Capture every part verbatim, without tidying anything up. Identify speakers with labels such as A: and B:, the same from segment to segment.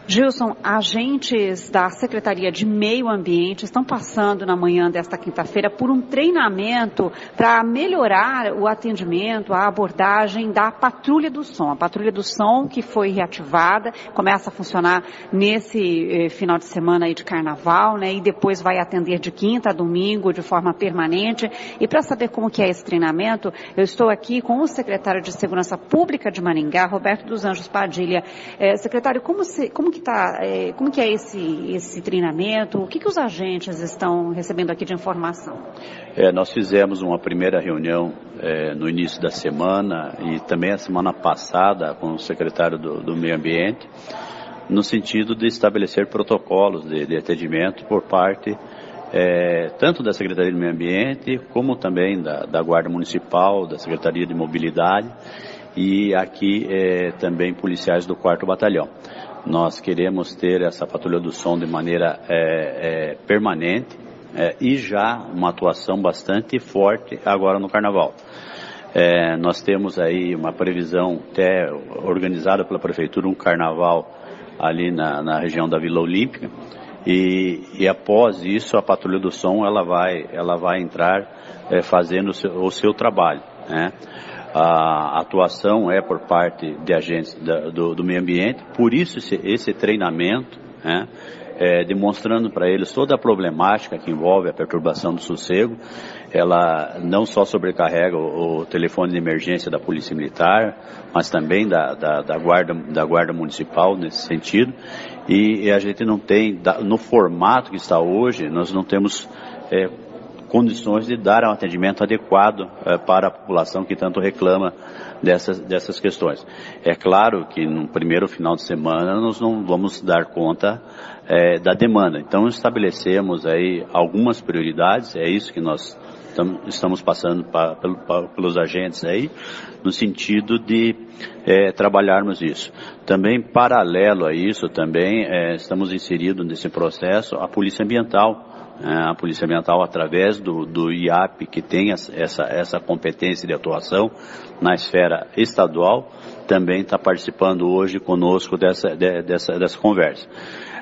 A: Gilson, agentes da Secretaria de Meio Ambiente estão passando na manhã desta quinta-feira por um treinamento para melhorar o atendimento, a abordagem da Patrulha do Som. A Patrulha do Som que foi reativada, começa a funcionar nesse eh, final de semana aí de carnaval, né? E depois vai atender de quinta a domingo de forma permanente. E para saber como que é esse treinamento, eu estou aqui com o secretário de Segurança Pública de Maringá, Roberto dos Anjos Padilha. Eh, secretário, como, se, como que Tá, é, como que é esse, esse treinamento? O que, que os agentes estão recebendo aqui de informação?
B: É, nós fizemos uma primeira reunião é, no início da semana e também a semana passada com o secretário do, do Meio Ambiente, no sentido de estabelecer protocolos de, de atendimento por parte é, tanto da Secretaria do Meio Ambiente como também da, da Guarda Municipal, da Secretaria de Mobilidade e aqui é, também policiais do quarto Batalhão. Nós queremos ter essa patrulha do som de maneira é, é, permanente é, e já uma atuação bastante forte agora no Carnaval. É, nós temos aí uma previsão até organizada pela Prefeitura, um Carnaval ali na, na região da Vila Olímpica e, e após isso a patrulha do som ela vai, ela vai entrar é, fazendo o seu, o seu trabalho, né? A atuação é por parte de agentes da, do, do meio ambiente, por isso esse, esse treinamento, né, é, demonstrando para eles toda a problemática que envolve a perturbação do sossego. Ela não só sobrecarrega o, o telefone de emergência da Polícia Militar, mas também da, da, da, guarda, da Guarda Municipal nesse sentido, e, e a gente não tem, no formato que está hoje, nós não temos é, condições de dar um atendimento adequado eh, para a população que tanto reclama dessas, dessas questões. É claro que no primeiro final de semana nós não vamos dar conta eh, da demanda. Então estabelecemos aí algumas prioridades, é isso que nós tam, estamos passando pa, pelo, pa, pelos agentes aí, no sentido de eh, trabalharmos isso. Também paralelo a isso, também eh, estamos inseridos nesse processo a Polícia Ambiental. A Polícia Ambiental, através do, do I A P, que tem essa, essa competência de atuação na esfera estadual, também está participando hoje conosco dessa, de, dessa, dessa conversa.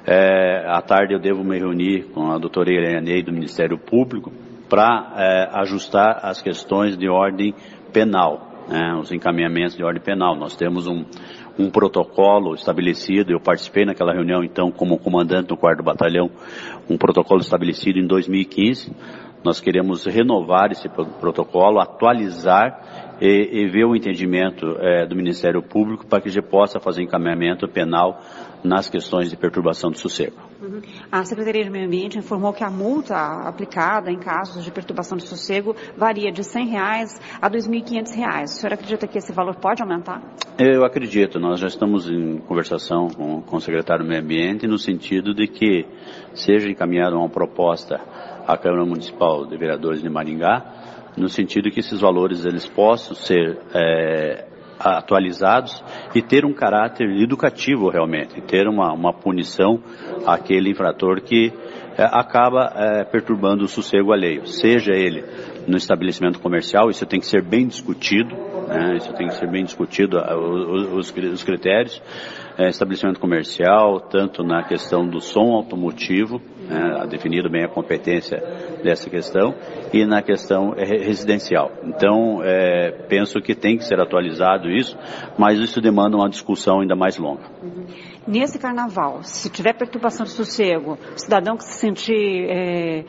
B: É, à tarde eu devo me reunir com a doutora Irene Ney do Ministério Público para é, ajustar as questões de ordem penal, né, os encaminhamentos de ordem penal. Nós temos um, um protocolo estabelecido, eu participei naquela reunião então como comandante do quarto Batalhão, um protocolo estabelecido em dois mil e quinze, nós queremos renovar esse protocolo, atualizar e, e ver o entendimento é, do Ministério Público para que a gente possa fazer encaminhamento penal nas questões de perturbação do sossego.
A: Uhum. A Secretaria de Meio Ambiente informou que a multa aplicada em casos de perturbação do sossego varia de cem reais a dois mil e quinhentos reais. O senhor acredita que esse valor pode aumentar?
B: Eu acredito. Nós já estamos em conversação com, com o secretário do Meio Ambiente no sentido de que seja encaminhada uma proposta à Câmara Municipal de Vereadores de Maringá, no sentido que esses valores eles possam ser é, atualizados e ter um caráter educativo realmente, ter uma, uma punição àquele infrator que é, acaba é, perturbando o sossego alheio, seja ele no estabelecimento comercial, isso tem que ser bem discutido, né, isso tem que ser bem discutido, os, os critérios, é, estabelecimento comercial, tanto na questão do som automotivo, né, definido bem a competência dessa questão, e na questão residencial. Então, é, penso que tem que ser atualizado isso, mas isso demanda uma discussão ainda mais longa.
A: Uhum. Nesse carnaval, se tiver perturbação de sossego, o cidadão que se sentir é,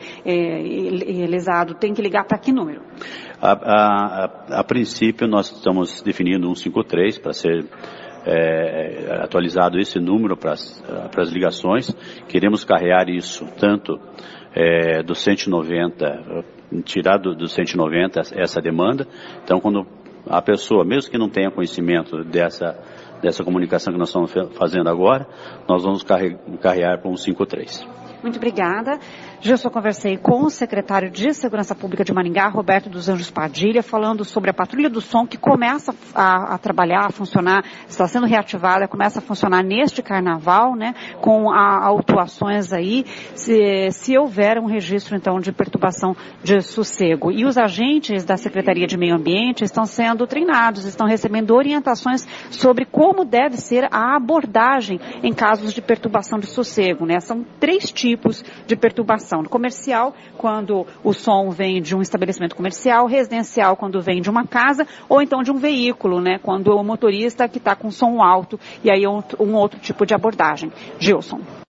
A: é, lesado tem que ligar para que número?
B: A, a, a, a princípio, nós estamos definindo um cinco três para ser É, atualizado esse número para as ligações. Queremos carregar isso tanto é, do cento e noventa, tirar do, do cento e noventa essa demanda. Então, quando a pessoa, mesmo que não tenha conhecimento dessa, dessa comunicação que nós estamos fazendo agora, nós vamos carregar para um cinco três.
A: Muito obrigada. Gilson, conversei com o secretário de Segurança Pública de Maringá, Roberto dos Anjos Padilha, falando sobre a Patrulha do Som, que começa a, a trabalhar, a funcionar, está sendo reativada, começa a funcionar neste carnaval, né, com a, autuações aí, se, se houver um registro, então, de perturbação de sossego. E os agentes da Secretaria de Meio Ambiente estão sendo treinados, estão recebendo orientações sobre como deve ser a abordagem em casos de perturbação de sossego, né? São três tipos de perturbação. No comercial, quando o som vem de um estabelecimento comercial, residencial, quando vem de uma casa, ou então de um veículo, né? Quando o motorista que está com som alto, e aí é um, um outro tipo de abordagem. Gilson.